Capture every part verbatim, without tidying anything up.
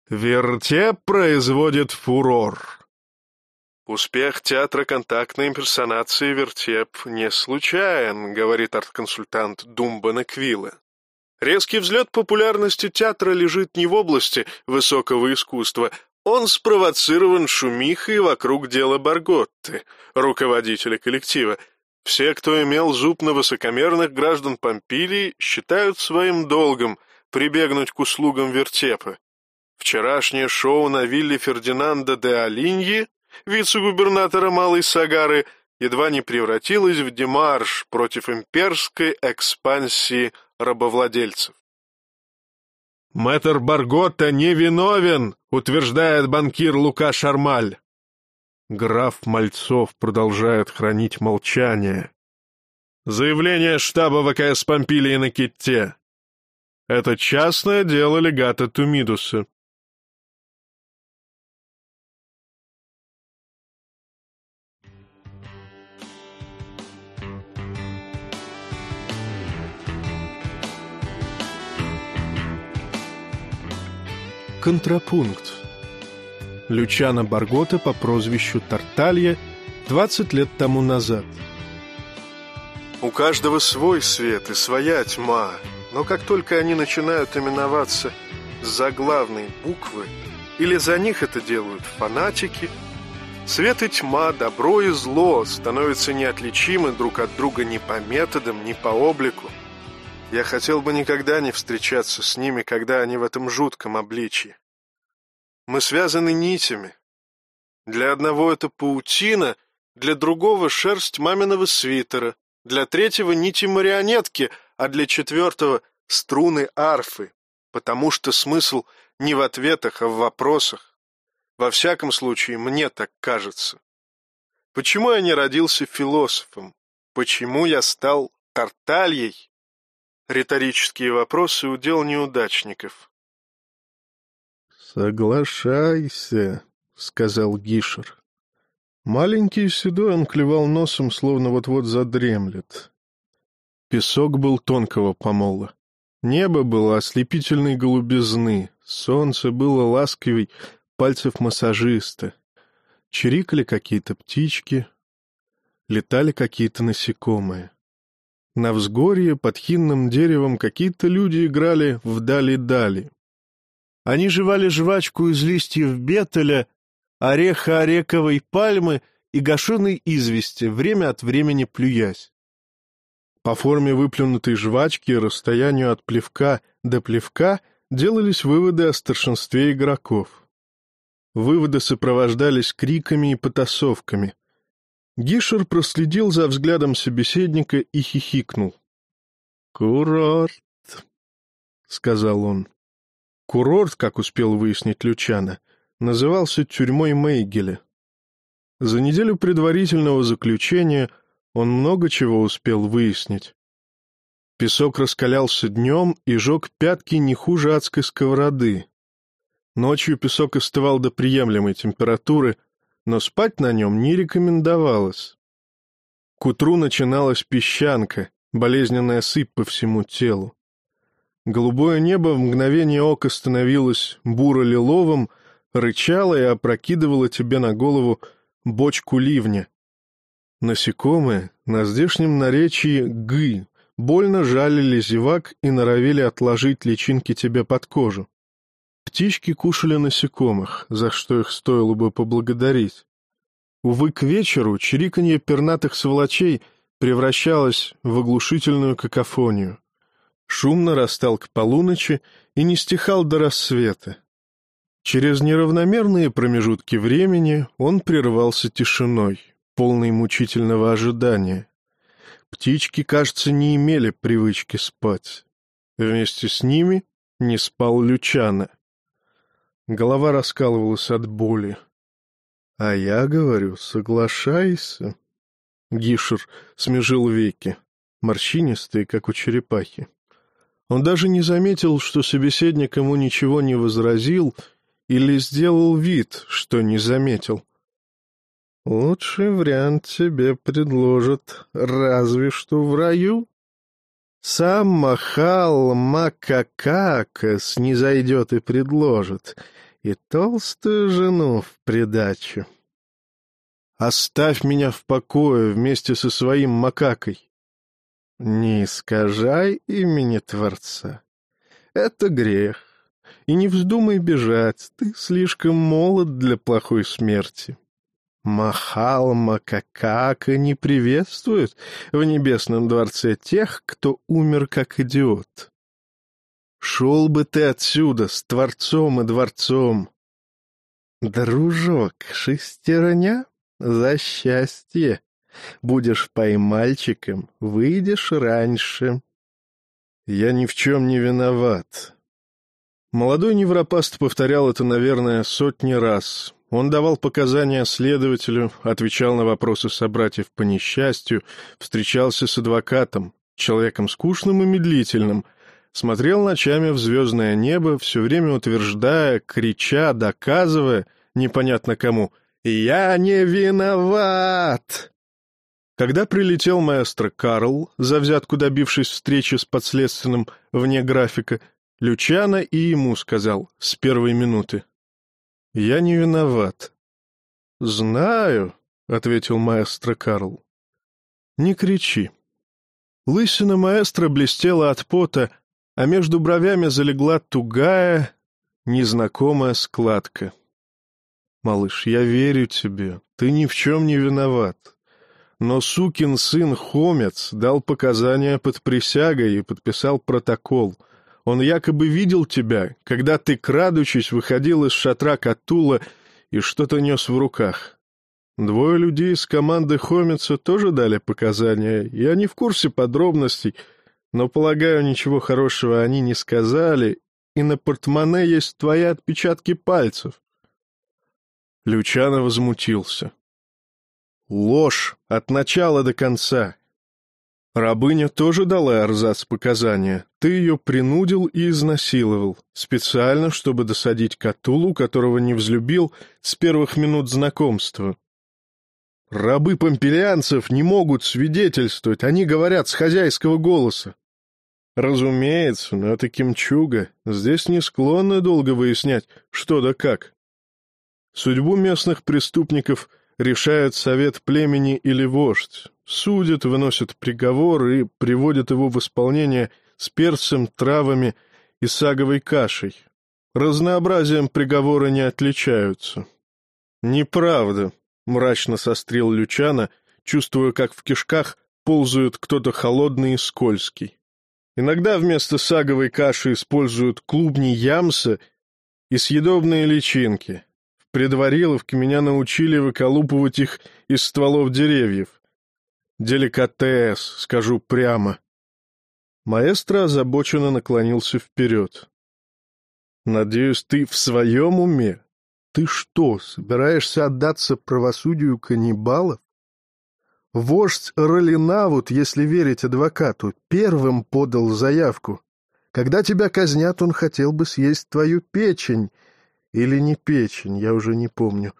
Вертеп производит фурор. Успех театра контактной имперсонации «Вертеп» не случайен, говорит арт-консультант Думбана Квилла. Резкий взлет популярности театра лежит не в области высокого искусства, он спровоцирован шумихой вокруг дела Барготты, руководителя коллектива. Все, кто имел зуб на высокомерных граждан Помпилии, считают своим долгом прибегнуть к услугам Вертепа. Вчерашнее шоу на вилле Фердинанда де Алиньи, вице-губернатора Малой Сагары, едва не превратилось в демарш против имперской экспансии рабовладельцев. «Мэтр Барготта невиновен», — утверждает банкир Лука Шармаль. Граф Мальцов продолжает хранить молчание. Заявление штаба ВКС Помпилии на Китте. Это частное дело легата Тумидуса. Контрапункт. Лючано Барготта по прозвищу Тарталья двадцать лет тому назад. У каждого свой свет и своя тьма, но как только они начинают именоваться с заглавной буквы, или за них это делают фанатики, свет и тьма, добро и зло становятся неотличимы друг от друга ни по методам, ни по облику. Я хотел бы никогда не встречаться с ними, когда они в этом жутком обличье. Мы связаны нитями. Для одного это паутина, для другого шерсть маминого свитера, для третьего нити марионетки, а для четвертого струны арфы, потому что смысл не в ответах, а в вопросах. Во всяком случае, мне так кажется. Почему я не родился философом? Почему я стал Тартальей? Риторические вопросы — удел неудачников. «Соглашайся», — сказал Гишер. Маленький и седой он клевал носом, словно вот-вот задремлет. Песок был тонкого помола. Небо было ослепительной голубизны, солнце было ласковей пальцев массажиста. Чирикали какие-то птички, летали какие-то насекомые. На взгорье под хинным деревом какие-то люди играли вдали-дали. Они жевали жвачку из листьев бетеля, ореха орековой пальмы и гашеной извести, время от времени плюясь. По форме выплюнутой жвачки и расстоянию от плевка до плевка делались выводы о старшинстве игроков. Выводы сопровождались криками и потасовками. Гишер проследил за взглядом собеседника и хихикнул. «Курорт», — сказал он. Курорт, как успел выяснить Лючано, назывался тюрьмой Мейгеля. За неделю предварительного заключения он много чего успел выяснить. Песок раскалялся днем и жег пятки не хуже адской сковороды. Ночью песок остывал до приемлемой температуры, но спать на нем не рекомендовалось. К утру начиналась песчанка, болезненная сыпь по всему телу. Голубое небо в мгновение ока становилось буро-лиловым, рычало и опрокидывало тебе на голову бочку ливня. Насекомые на здешнем наречии «гы» больно жалили зевак и норовили отложить личинки тебе под кожу. Птички кушали насекомых, за что их стоило бы поблагодарить. Увы, к вечеру чириканье пернатых сволочей превращалось в оглушительную какофонию. Шум нарастал к полуночи и не стихал до рассвета. Через неравномерные промежутки времени он прерывался тишиной, полной мучительного ожидания. Птички, кажется, не имели привычки спать. Вместе с ними не спал Лючано. Голова раскалывалась от боли. «А я говорю, соглашайся». Гишер смежил веки, морщинистые, как у черепахи. Он даже не заметил, что собеседник ему ничего не возразил или сделал вид, что не заметил. «Лучший вариант тебе предложат, разве что в раю. Сам Махал Макакакас снизойдет и предложит. И толстую жену в придачу. Оставь меня в покое вместе со своим макакой. Не искажай имени Творца. Это грех. И не вздумай бежать, ты слишком молод для плохой смерти. Махал Макакака не приветствует в небесном дворце тех, кто умер как идиот. Шел бы ты отсюда с Творцом и дворцом. Дружок, шестерня за счастье. Будешь поймальчиком, выйдешь раньше. Я ни в чем не виноват. Молодой невропаст повторял это, наверное, сотни раз. Он давал показания следователю, отвечал на вопросы собратьев по несчастью, встречался с адвокатом, человеком скучным и медлительным, смотрел ночами в звездное небо, все время утверждая, крича, доказывая, непонятно кому, «Я не виноват!» Когда прилетел маэстро Карл, за взятку добившись встречи с подследственным вне графика, Лючано и ему сказал с первой минуты: «Я не виноват». «Знаю», — ответил маэстро Карл. «Не кричи». Лысина маэстро блестела от пота, а между бровями залегла тугая, незнакомая складка. «Малыш, я верю тебе, ты ни в чем не виноват. Но сукин сын Хомец дал показания под присягой и подписал протокол. Он якобы видел тебя, когда ты, крадучись, выходил из шатра Катула и что-то нес в руках. Двое людей из команды Хомеца тоже дали показания, и они в курсе подробностей, но, полагаю, ничего хорошего они не сказали, и на портмоне есть твои отпечатки пальцев». Лючано возмутился. «Ложь от начала до конца. Рабыня тоже дала Арзац показания. Ты ее принудил и изнасиловал, специально, чтобы досадить Катулу, которого не взлюбил с первых минут знакомства. Рабы помпелианцев не могут свидетельствовать, они говорят с хозяйского голоса. Разумеется, но это кимчуга. Здесь не склонны долго выяснять, что да как. Судьбу местных преступников решает совет племени или вождь. Судят, выносят приговор и приводят его в исполнение с перцем, травами и саговой кашей. Разнообразием приговора не отличаются. «Неправда», — мрачно сострил Лючано, чувствуя, как в кишках ползает кто-то холодный и скользкий. «Иногда вместо саговой каши используют клубни ямса и съедобные личинки. В предвариловке меня научили выколупывать их из стволов деревьев. Деликатес, скажу прямо». Маэстро озабоченно наклонился вперед. «Надеюсь, ты в своем уме? Ты что, собираешься отдаться правосудию каннибалов? Вождь Ролинавут, если верить адвокату, первым подал заявку. Когда тебя казнят, он хотел бы съесть твою печень. Или не печень, я уже не помню.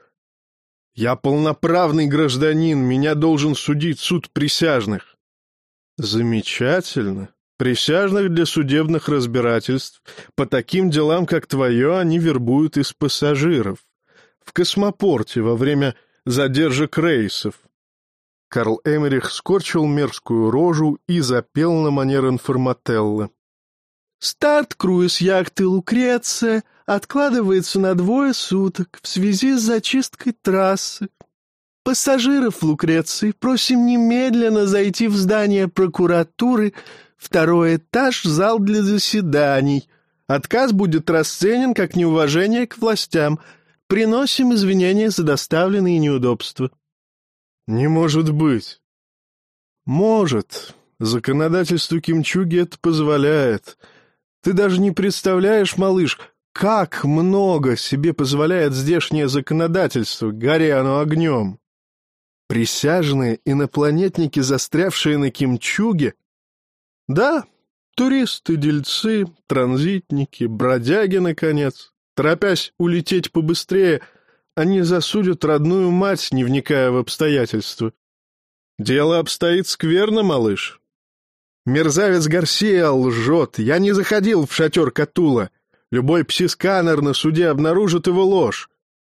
Я полноправный гражданин, меня должен судить суд присяжных». «Замечательно. Присяжных для судебных разбирательств. По таким делам, как твое, они вербуют из пассажиров. В космопорте во время задержек рейсов». Карл Эмерих скорчил мерзкую рожу и запел на манер информателлы. «Старт-круиз яхты «Лукреция» откладывается на двое суток в связи с зачисткой трассы. Пассажиров «Лукреции» просим немедленно зайти в здание прокуратуры, второй этаж, зал для заседаний. Отказ будет расценен как неуважение к властям. Приносим извинения за доставленные неудобства». «Не может быть». «Может. Законодательство Кимчуги это позволяет. Ты даже не представляешь, малыш, как много себе позволяет здешнее законодательство, горя оно огнем. Присяжные инопланетники, застрявшие на Кимчуге? Да, туристы, дельцы, транзитники, бродяги, наконец. Торопясь улететь побыстрее, они засудят родную мать, не вникая в обстоятельства. Дело обстоит скверно, малыш. Мерзавец Гарсия лжет. Я не заходил в шатер Катула. Любой пси-сканер на суде обнаружит его ложь.